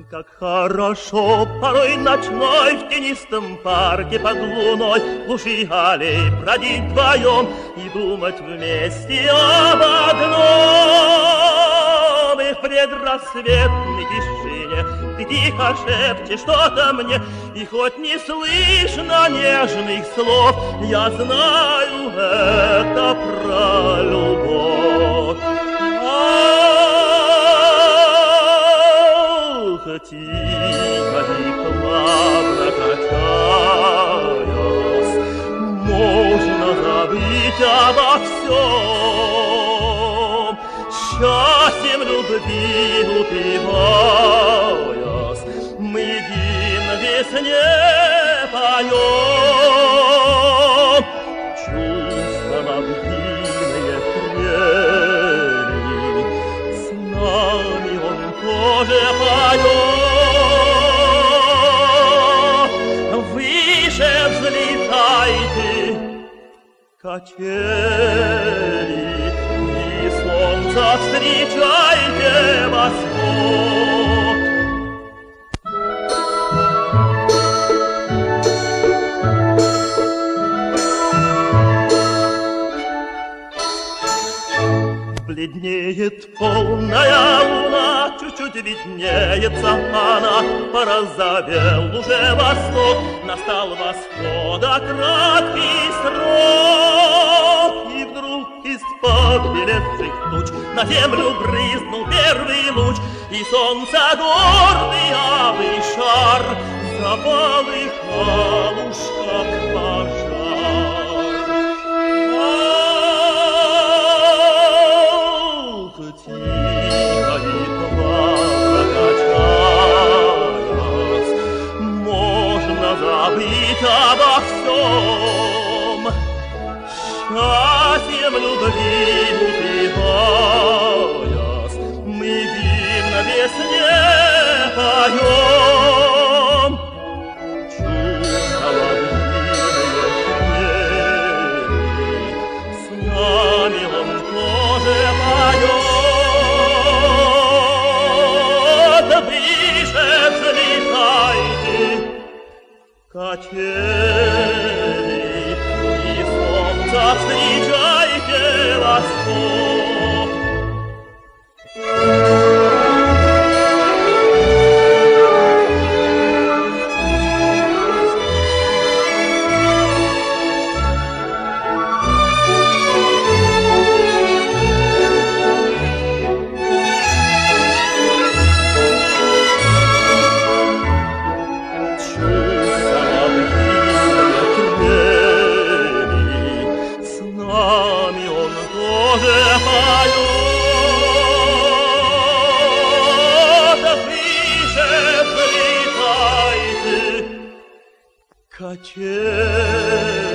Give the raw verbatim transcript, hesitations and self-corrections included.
Как хорошо порой ночной в тенистом парке под луной, в глуши аллей бродить вдвоем и думать вместе об одном. И в предрассветной тишине ты тихо шепчешь что-то мне, и хоть не слышно нежных слов, я знаю, это про любовь. Тихо и плавно качаясь, можно забыть обо всем, счастьем любви упиваясь, мы гимн весне поем. Чувства мобильные трели, с нами он тоже поет. Взлетайте, качели, и солнца встречайте восход. Бледнеет полная луна, чуть-чуть виднеется она, порозовел уже восток, настал восхода краткий срок. И вдруг из-под белесых туч на землю брызнул первый луч, и солнце гордый алый шар заполыхал уж как пожар. Тихо и плавно качаясь, можно забыть обо всем, счастьем любви упиваясь, мы гимн весне поем. Чувства лавинные с нами он тоже поет. Качели, и солнца встречайте восход. Качели.